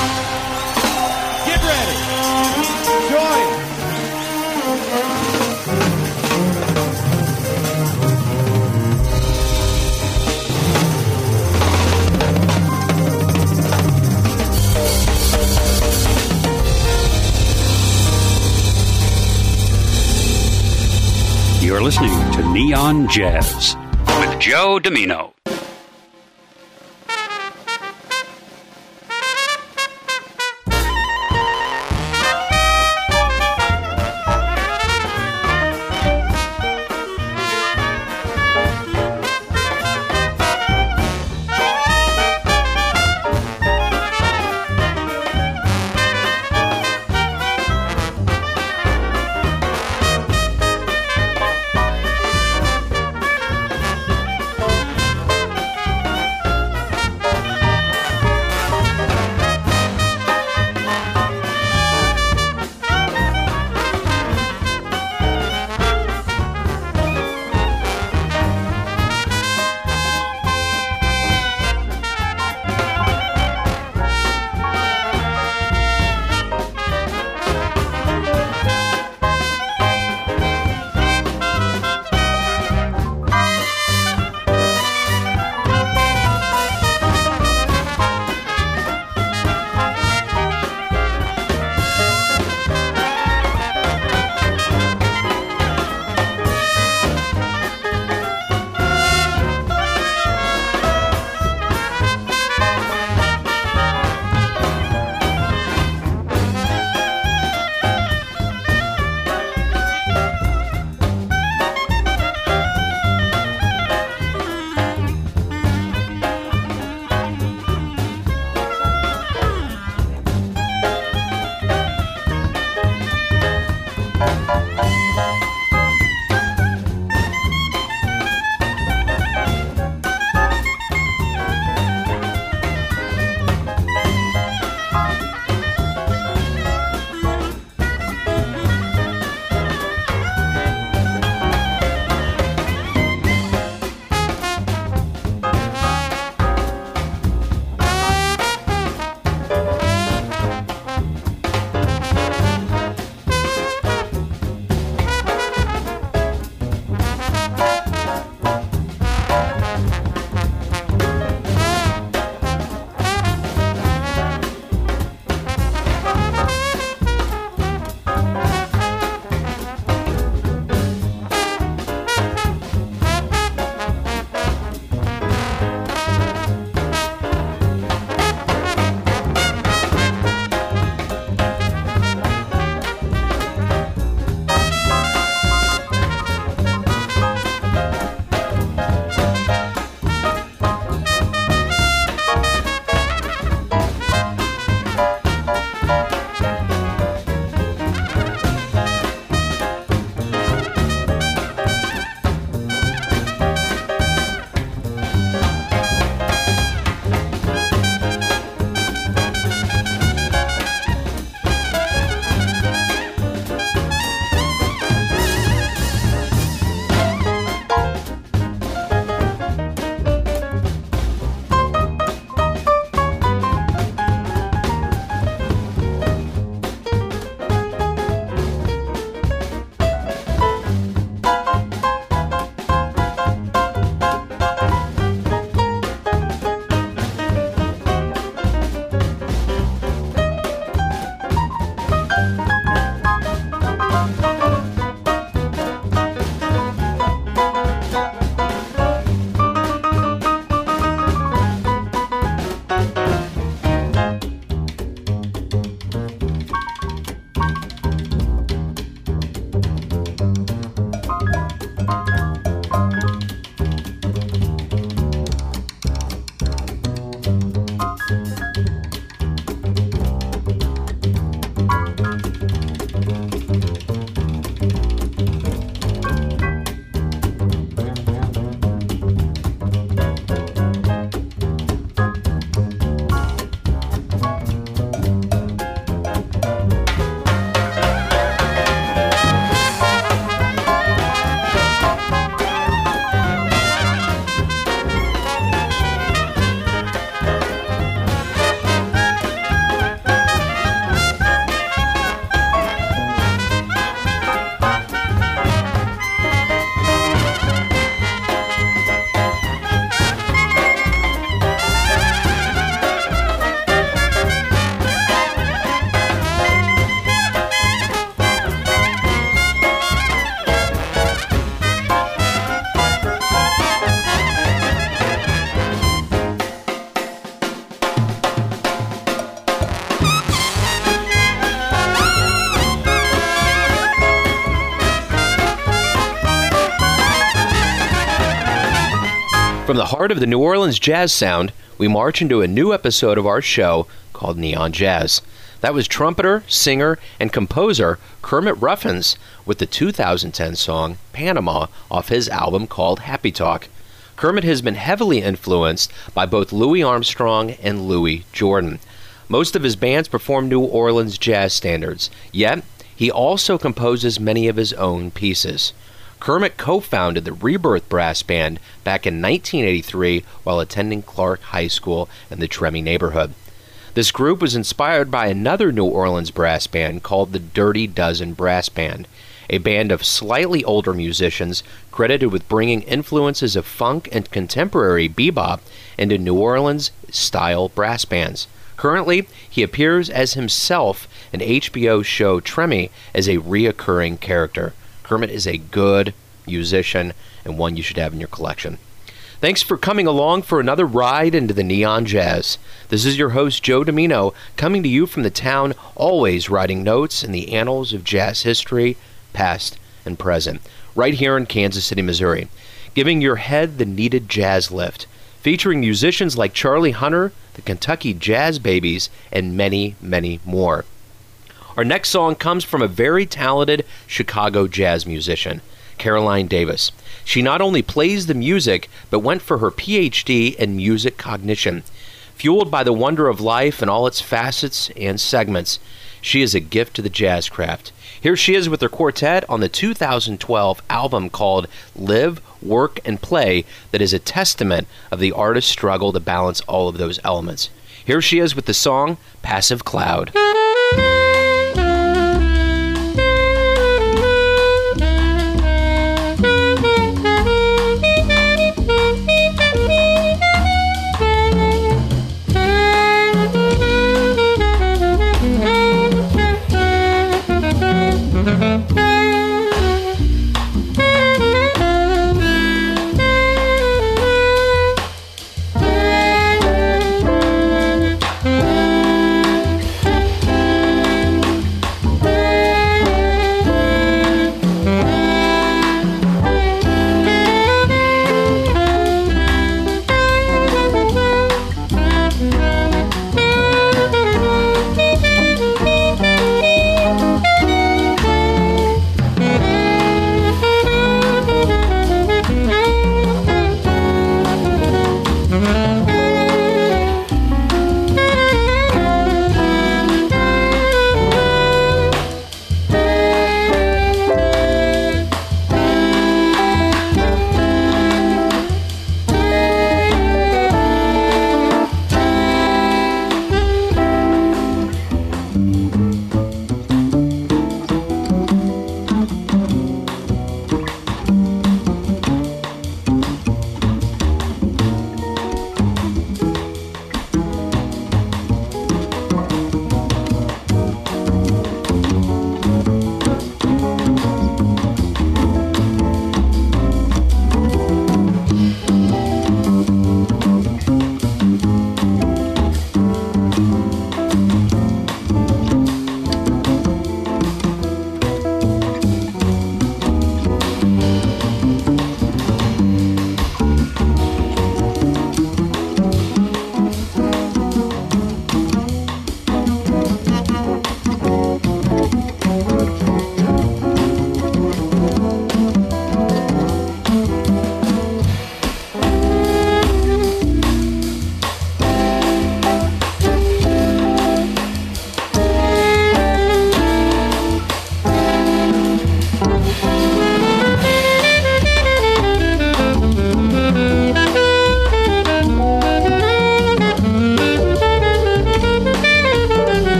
Get ready. Join. You're listening to Neon Jazz with Joe Domino. From the heart of the New Orleans jazz sound, we march into a new episode of our show called Neon Jazz. That was trumpeter, singer, and composer Kermit Ruffins with the 2010 song Panama off his album called Happy Talk. Kermit has been heavily influenced by both Louis Armstrong and Louis Jordan. Most of his bands perform New Orleans jazz standards, yet he also composes many of his own pieces. Kermit co-founded the Rebirth Brass Band back in 1983 while attending Clark High School in the Tremy neighborhood. This group was inspired by another New Orleans brass band called the Dirty Dozen Brass Band, a band of slightly older musicians credited with bringing influences of funk and contemporary bebop into New Orleans-style brass bands. Currently, he appears as himself in HBO show Tremy as a reoccurring character. Kermit is a good musician and one you should have in your collection. Thanks for coming along for another ride into the Neon Jazz. This is your host, Joe Domino, coming to you from the town, always writing notes in the annals of jazz history, past and present, right here in Kansas City, Missouri, giving your head the needed jazz lift, featuring musicians like Charlie Hunter, the Kentucky Jazz Babies, and many, many more. Our next song comes from a very talented Chicago jazz musician, Caroline Davis. She not only plays the music, but went for her Ph.D. in music cognition. Fueled by the wonder of life and all its facets and segments, she is a gift to the jazz craft. Here she is with her quartet on the 2012 album called Live, Work, and Play that is a testament of the artist's struggle to balance all of those elements. Here she is with the song Passive Cloud.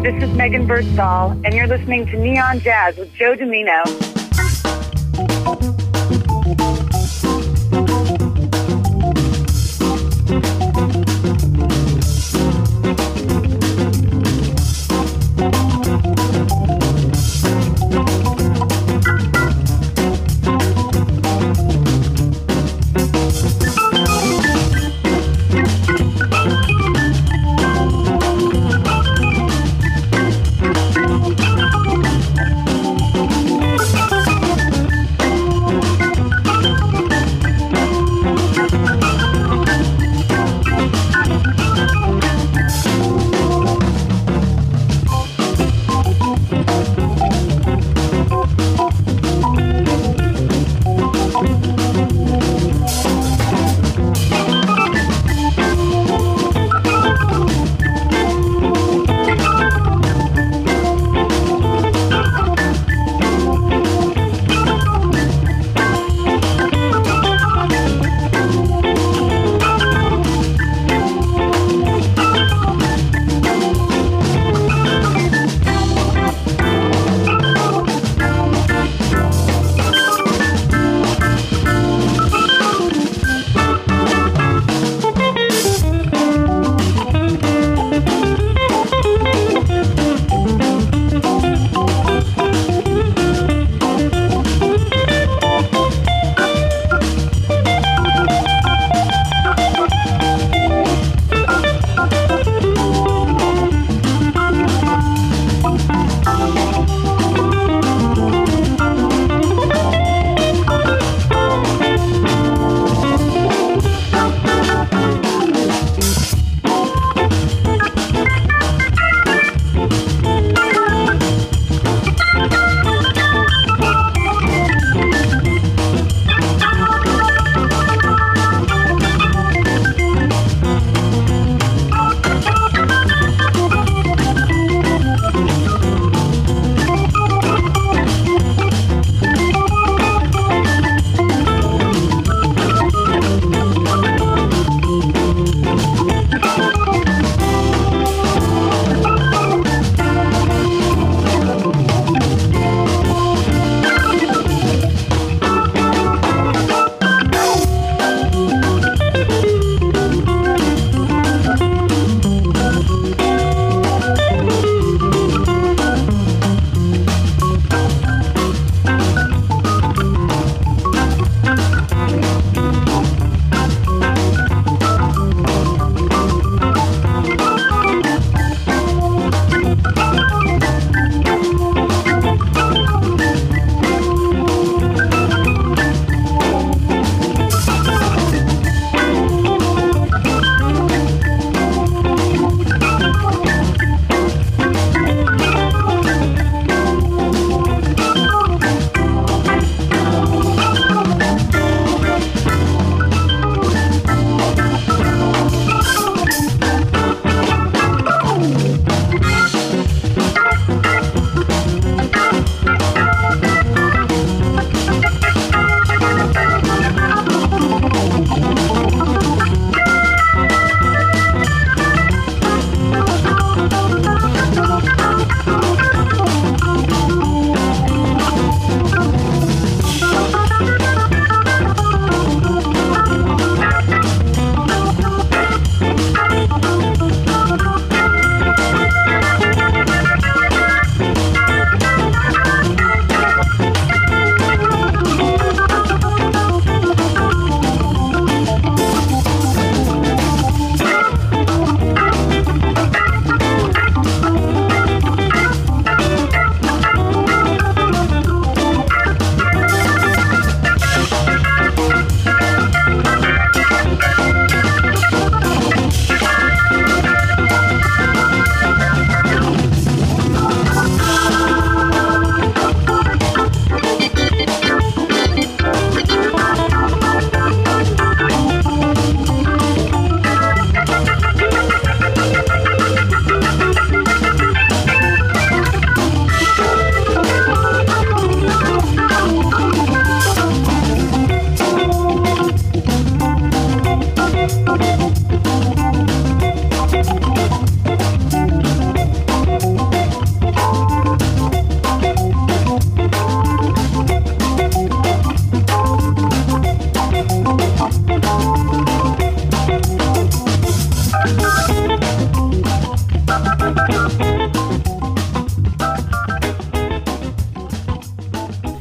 this is Megan Birstall, and you're listening to Neon Jazz with Joe Domino.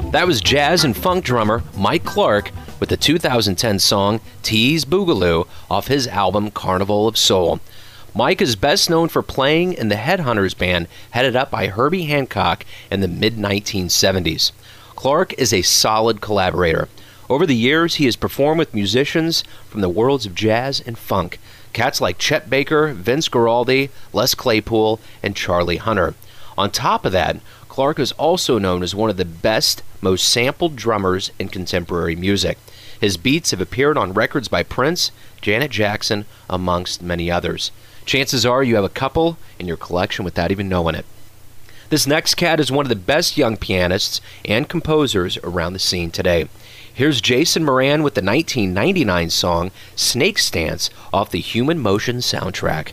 That was jazz and funk drummer Mike Clark with the 2010 song Tease Boogaloo off his album Carnival of Soul. Mike is best known for playing in the Headhunters band headed up by Herbie Hancock in the mid-1970s. Clark is a solid collaborator. Over the years, he has performed with musicians from the worlds of jazz and funk, cats like Chet Baker, Vince Guaraldi, Les Claypool, and Charlie Hunter. On top of that, Clark is also known as one of the best, most sampled drummers in contemporary music. His beats have appeared on records by Prince, Janet Jackson, amongst many others. Chances are you have a couple in your collection without even knowing it. This next cat is one of the best young pianists and composers around the scene today. Here's Jason Moran with the 1999 song Snakes Dance off the Human Motion soundtrack.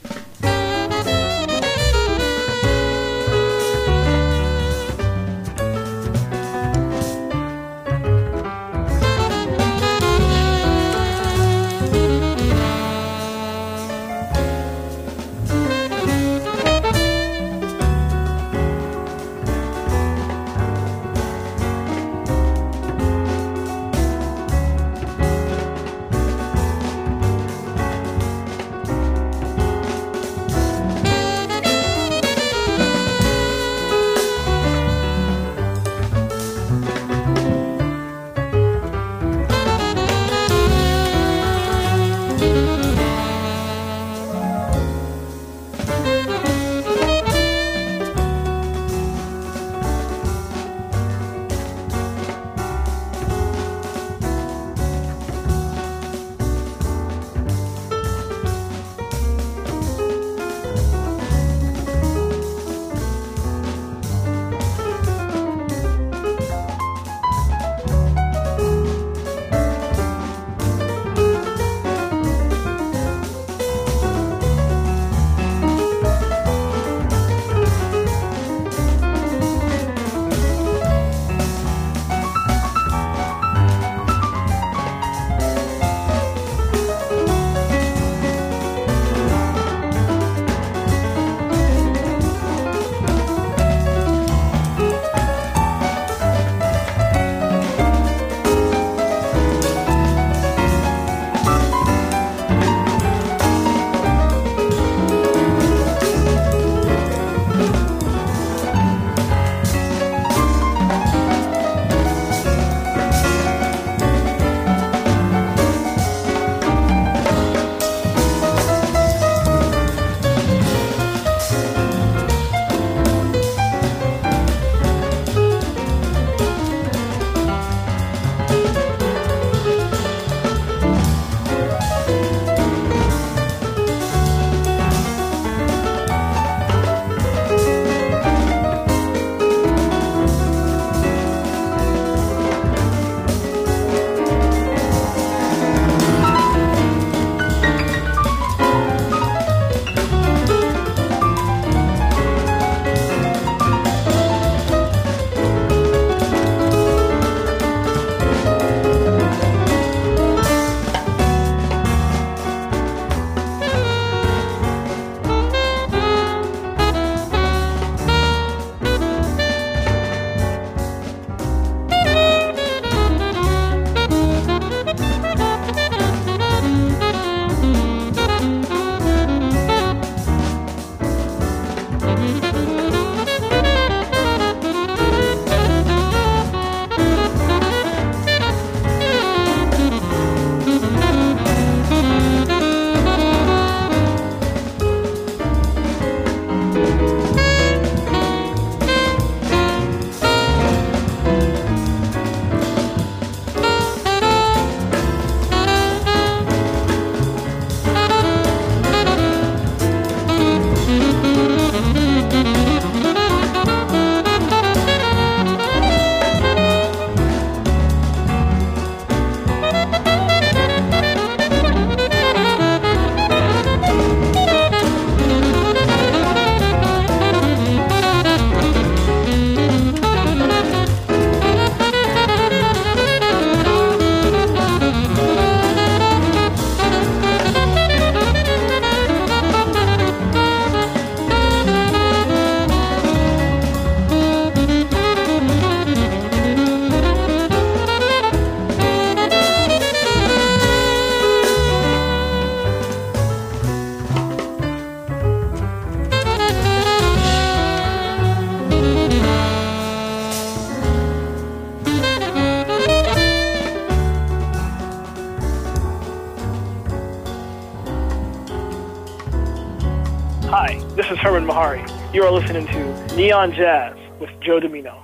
Herman Mahari. You are listening to Neon Jazz with Joe Domino.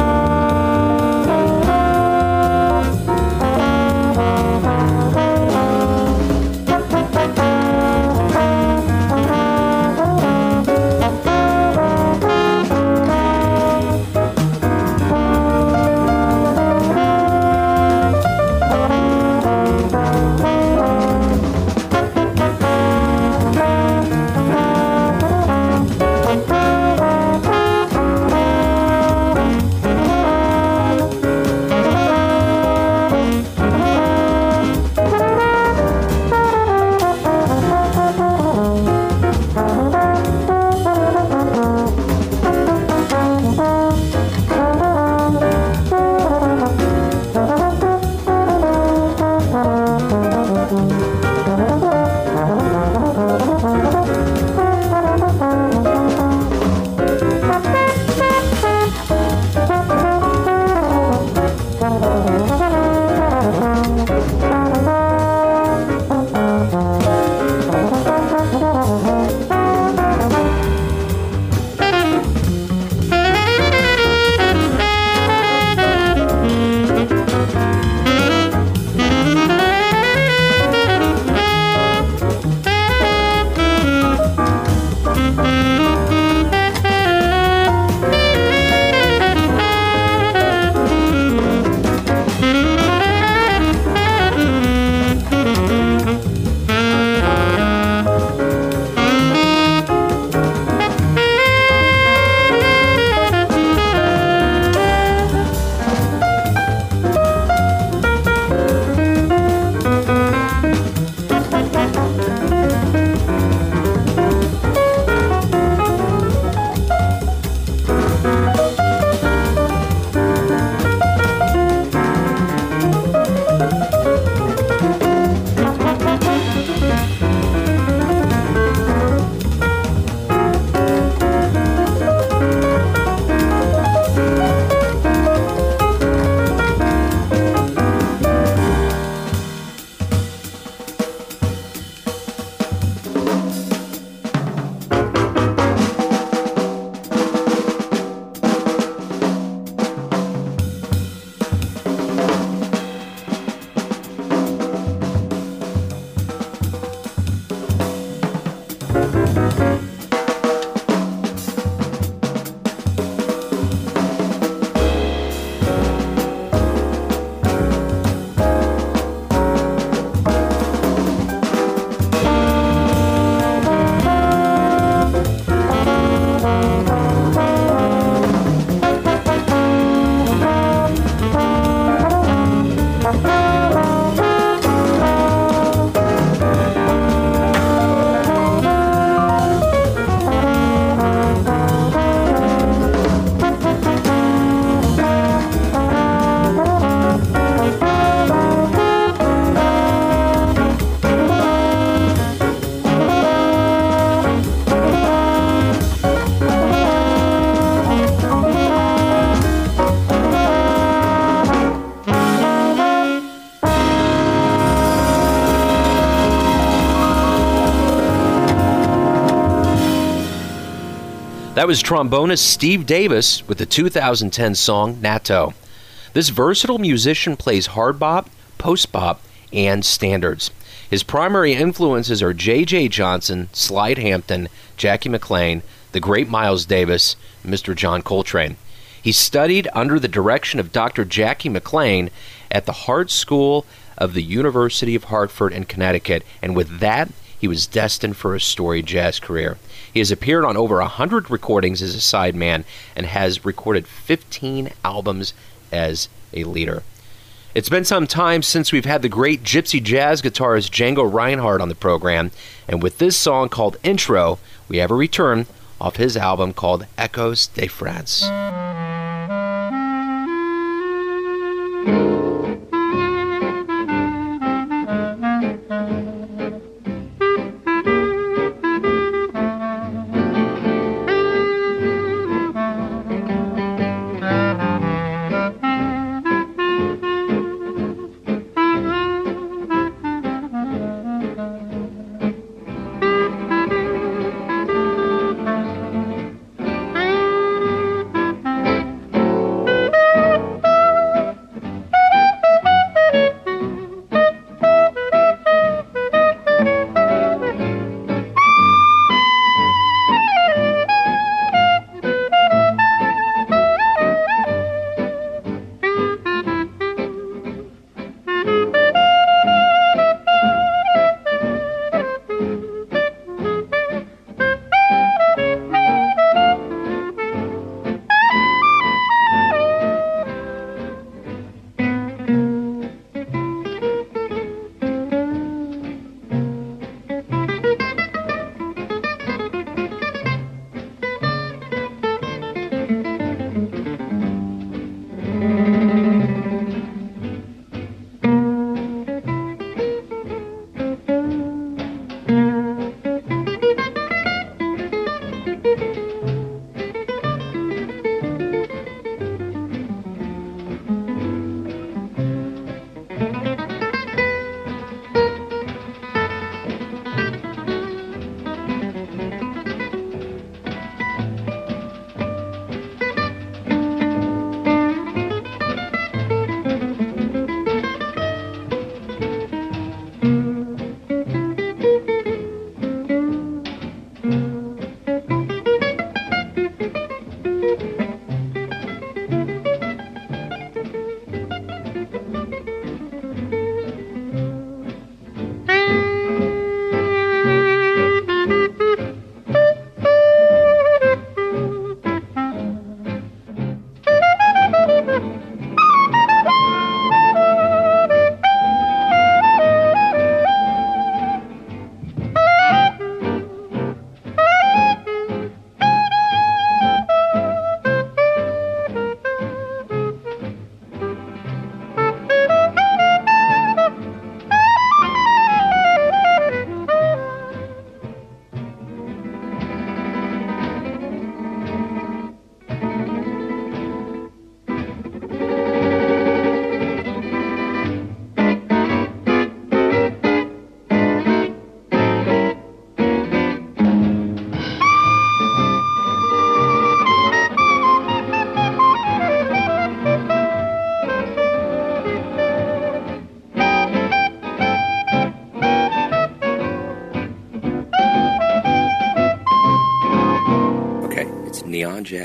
That was trombonist Steve Davis with the 2010 song Natto. This versatile musician plays hard bop, post bop, and standards. His primary influences are J.J. Johnson, Slide Hampton, Jackie McLean, the great Miles Davis, and Mr. John Coltrane. He studied under the direction of Dr. Jackie McLean at the Hart School of the University of Hartford in Connecticut, and with that, he was destined for a storied jazz career. He has appeared on over 100 recordings as a sideman and has recorded 15 albums as a leader. It's been some time since we've had the great gypsy jazz guitarist Django Reinhardt on the program, and with this song called Intro, we have a return off his album called Echoes de France.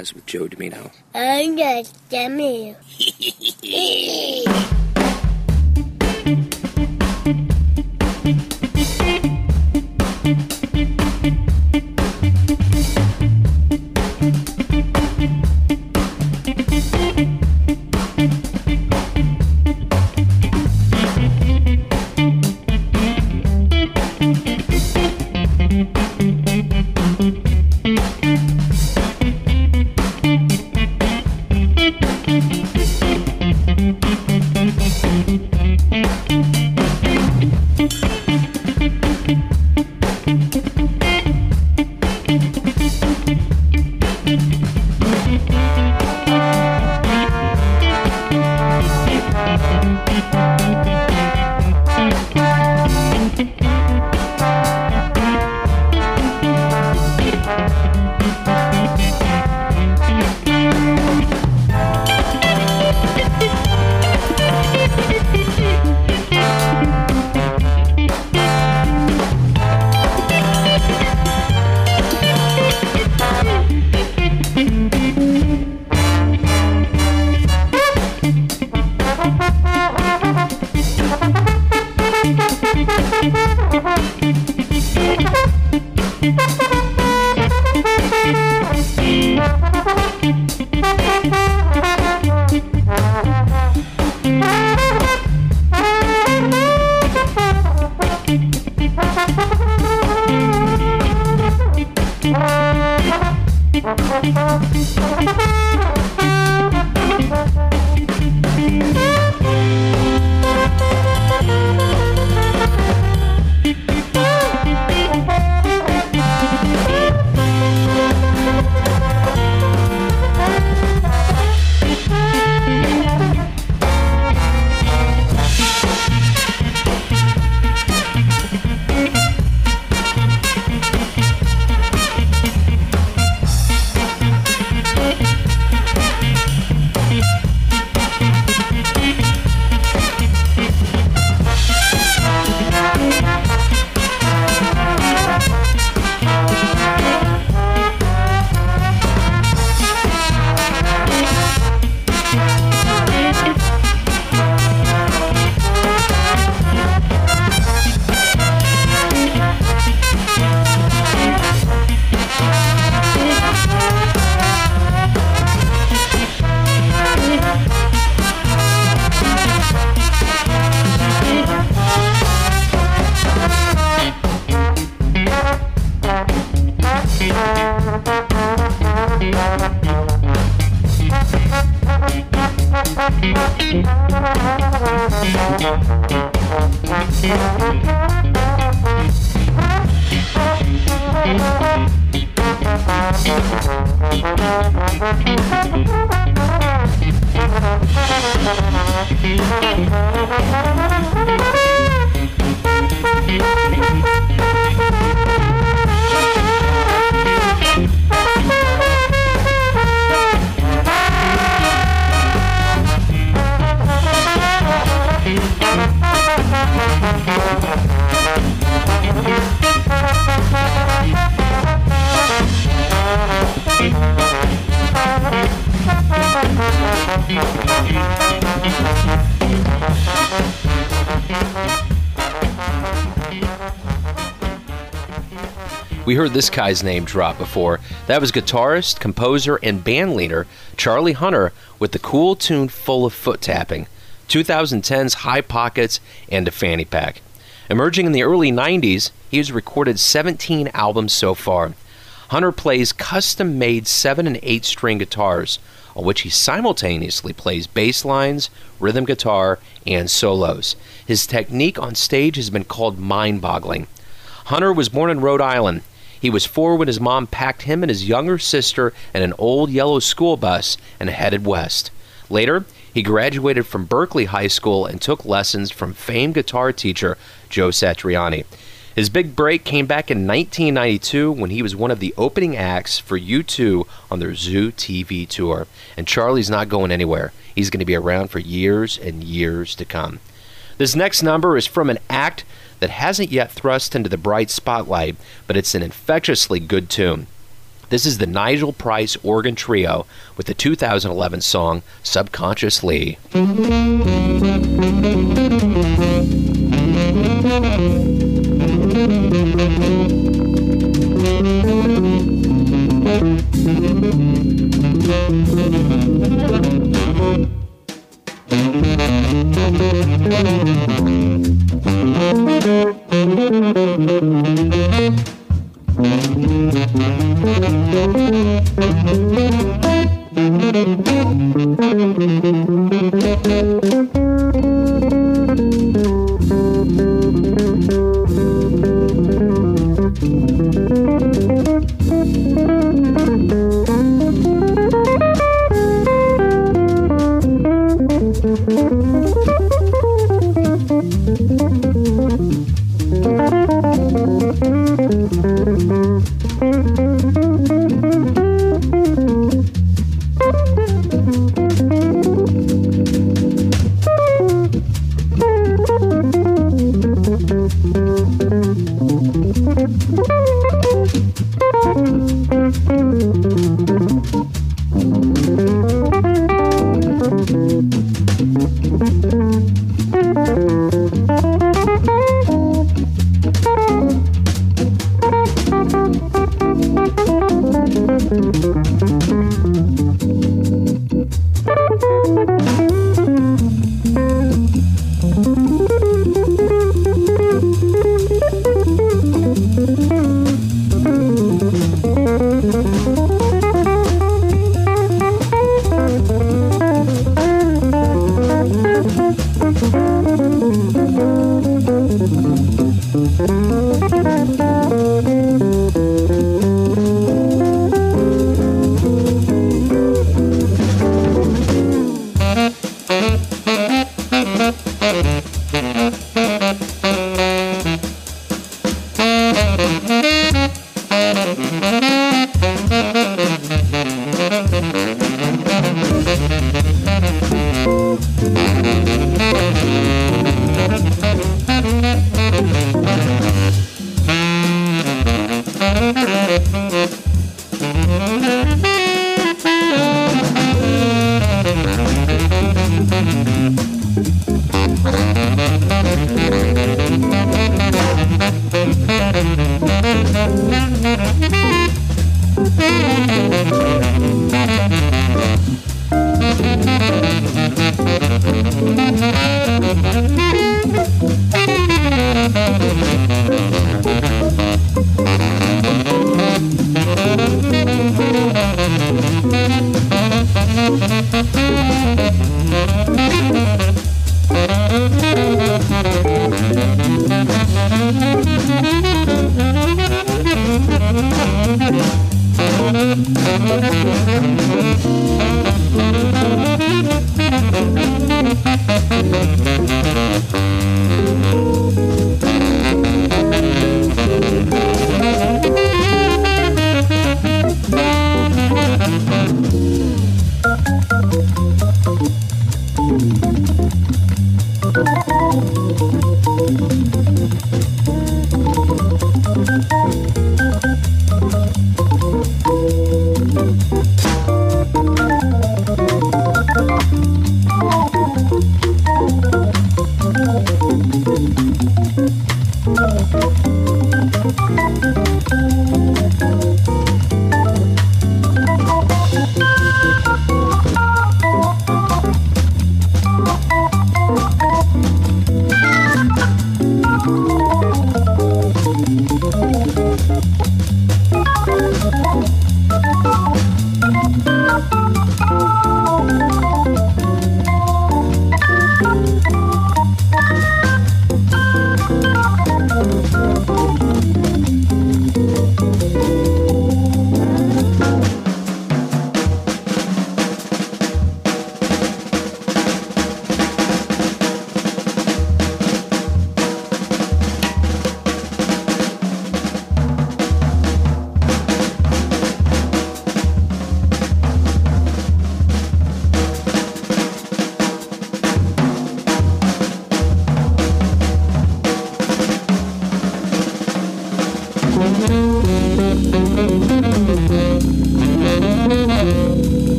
Jazz with Joe Domino. I'm just Domino. We heard this guy's name drop before. That was guitarist, composer, and band leader Charlie Hunter with the cool tune Full of Foot Tapping, 2010's High Pockets and a Fanny Pack. Emerging in the early 90s, he has recorded 17 albums so far. Hunter plays custom-made 7 and 8 string guitars, on which he simultaneously plays bass lines, rhythm guitar, and solos. His technique on stage has been called mind-boggling. Hunter was born in Rhode Island. He was 4 when his mom packed him and his younger sister in an old yellow school bus and headed west. Later, he graduated from Berkeley High School and took lessons from famed guitar teacher Joe Satriani. His big break came back in 1992 when he was one of the opening acts for U2 on their Zoo TV tour. And Charlie's not going anywhere. He's going to be around for years and years to come. This next number is from an act that hasn't yet thrust into the bright spotlight, but it's an infectiously good tune. This is the Nigel Price Organ Trio with the 2011 song Subconsciously.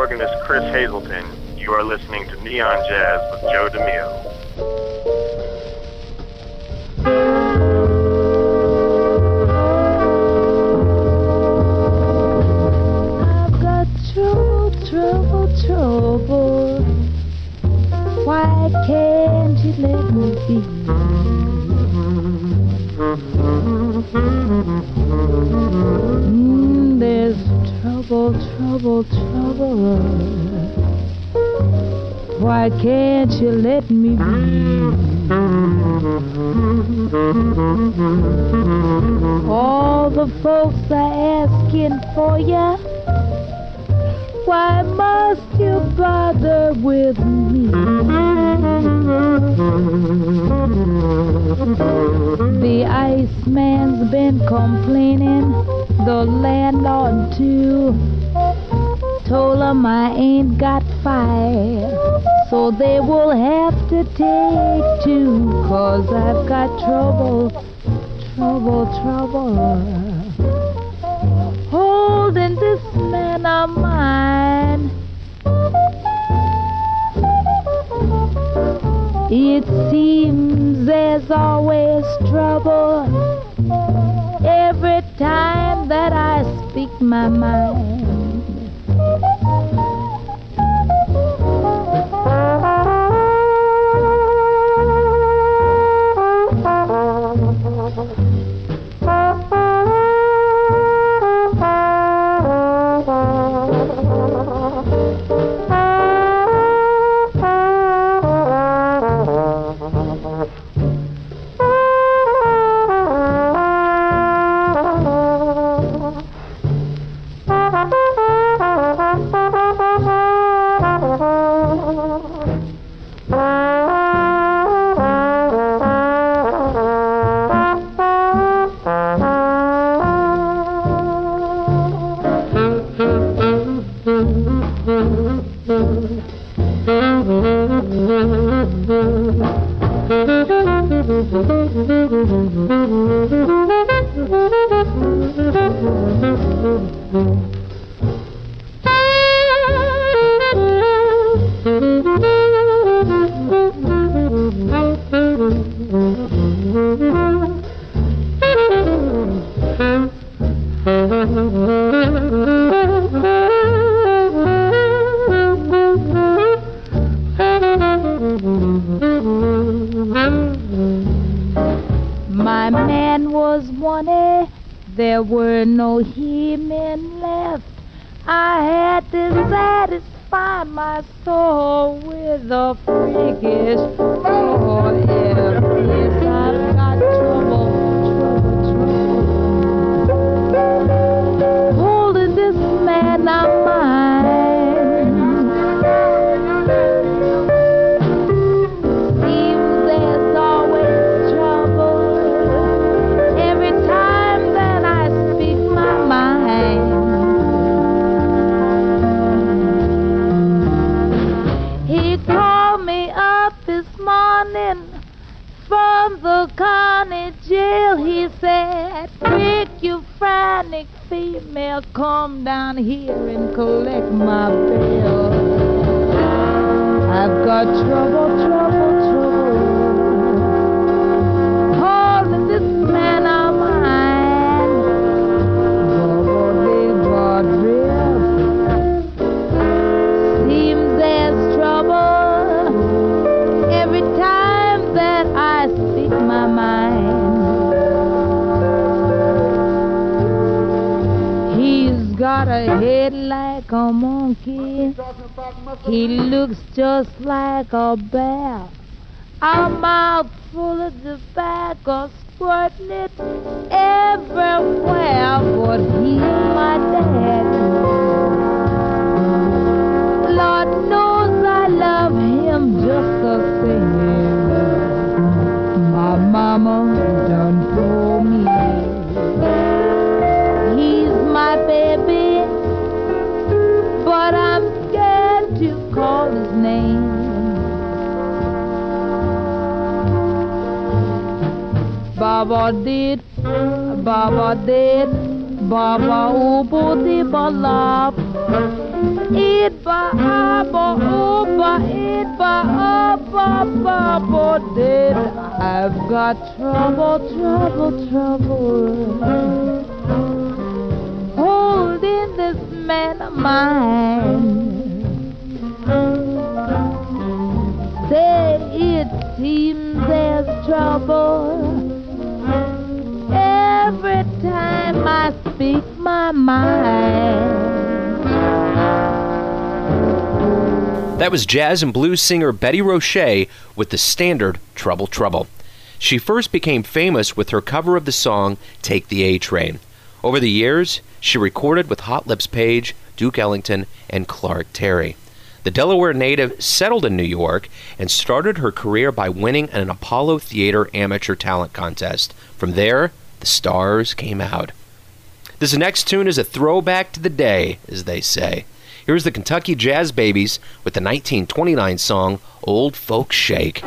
organist Chris Hazelton. You are listening to Neon Jazz with Joe DeMille. I've got trouble. Why can't you let me be? There's trouble. Why can't you let me be? All the folks are asking for ya. Why must you bother with me? The Iceman's been complaining, the landlord too. Told him I ain't got fire, so they will have to take two, 'cause I've got trouble. Holding this man of mine. It seems there's always trouble every time that I speak my mind. My man was wanted, there were no he-men left. I had to satisfy my soul with a freakish yes, I've got trouble. Holding this man of mine. Seems there's always trouble every time that I speak my mind. He called me up this morning from the county jail. He said, "Quick, you frantic female, come down here and collect my bill. I've got trouble. Holding this man of mine. Seems there's trouble every time that I speak my mind. He's got a head like a monkey. He looks just like a bear. A mouth full of tobacco, squirting it everywhere. But he's my daddy. Lord knows I love him just the same. My mama done told me he's my baby, but I'm scared to call his name. Baba did, Baba Ubo di Balap. I've got trouble holding this man of mine. Say it seems there's trouble every time I speak my mind. That was jazz and blues singer Betty Roche with the standard Trouble Trouble. She first became famous with her cover of the song Take the A Train. Over the years, she recorded with Hot Lips Page, Duke Ellington, and Clark Terry. The Delaware native settled in New York and started her career by winning an Apollo Theater amateur talent contest. From there, the stars came out. This next tune is a throwback to the day, as they say. Here's the Kentucky Jazz Babies with the 1929 song Old Folks Shake.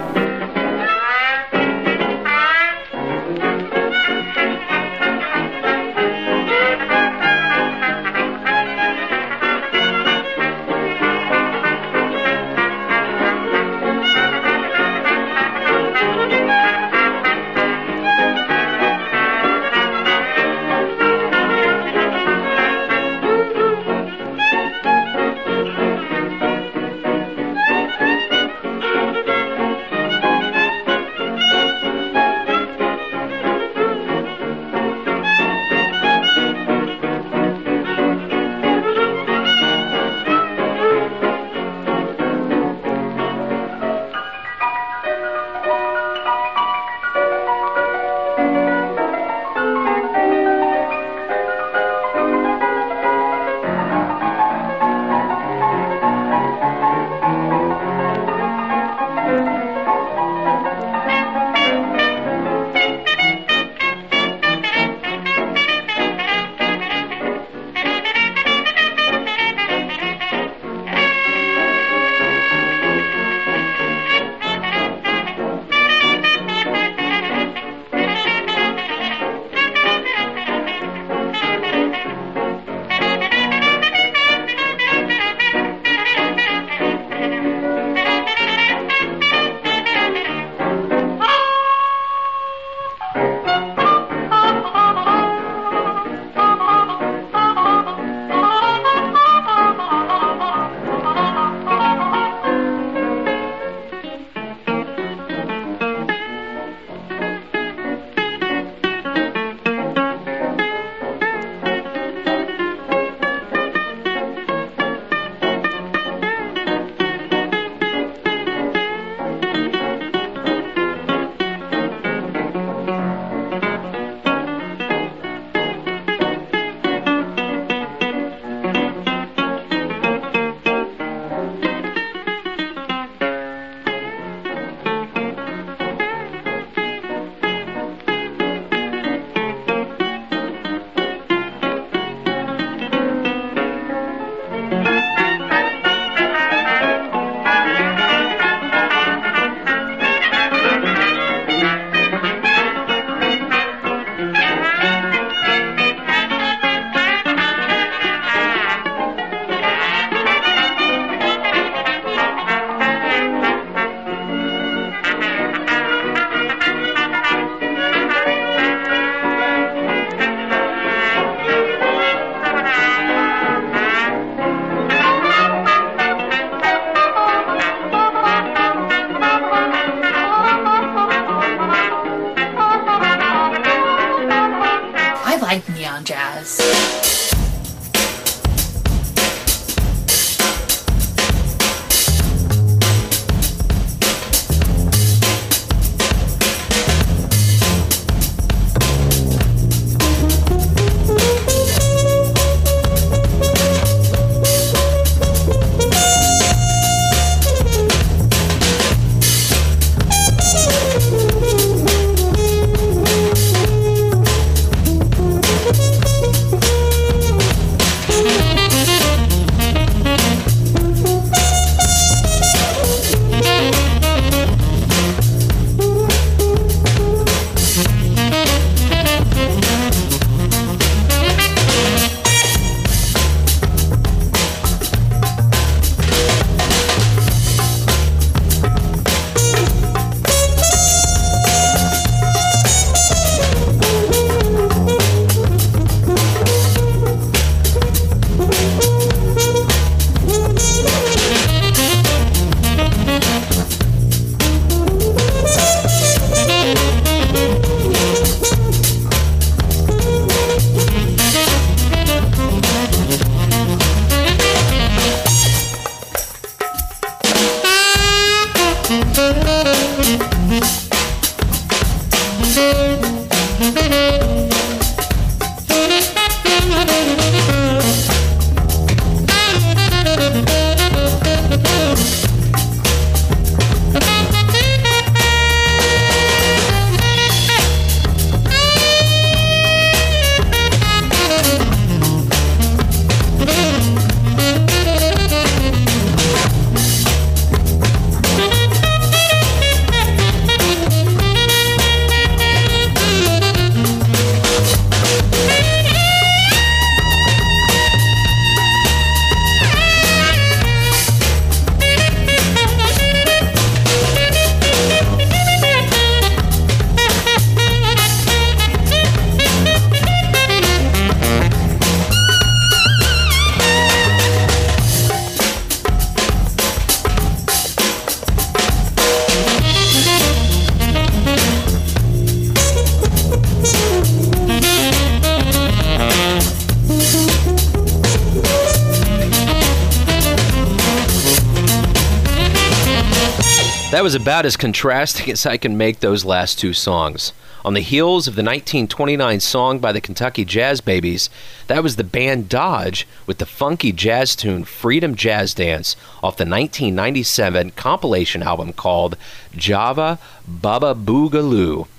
like Neon Jazz. That was about as contrasting as I can make those last two songs. On the heels of the 1929 song by the Kentucky Jazz Babies, that was the band Dodge with the funky jazz tune Freedom Jazz Dance off the 1997 compilation album called Java Baba Boogaloo.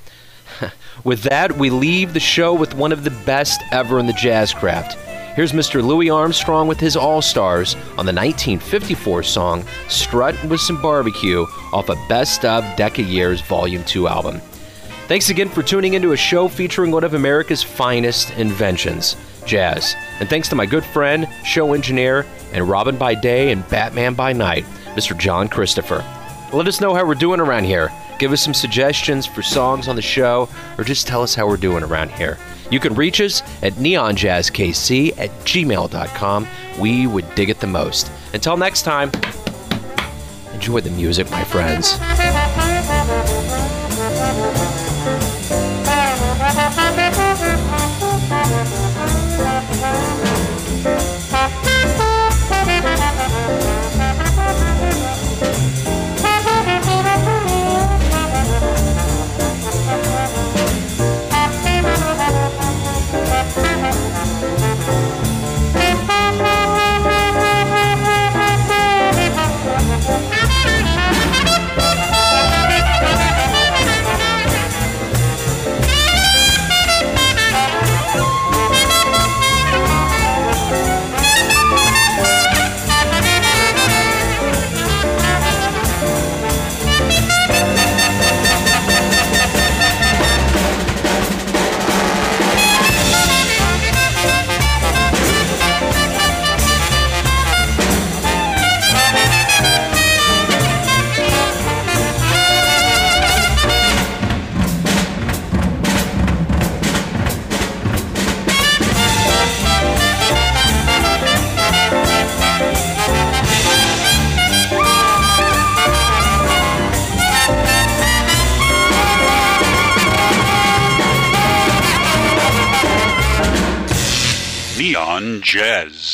With that, we leave the show with one of the best ever in the jazz craft. Here's Mr. Louis Armstrong with his All-Stars on the 1954 song Struttin' with Some Barbecue off a Best of Decca Years Volume 2 album. Thanks again for tuning into a show featuring one of America's finest inventions, jazz. And thanks to my good friend, show engineer, and Robin by day and Batman by night, Mr. John Christopher. Let us know how we're doing around here. Give us some suggestions for songs on the show, or just tell us how we're doing around here. You can reach us at neonjazzkc@gmail.com. We would dig it the most. Until next time, enjoy the music, my friends. Neon Jazz.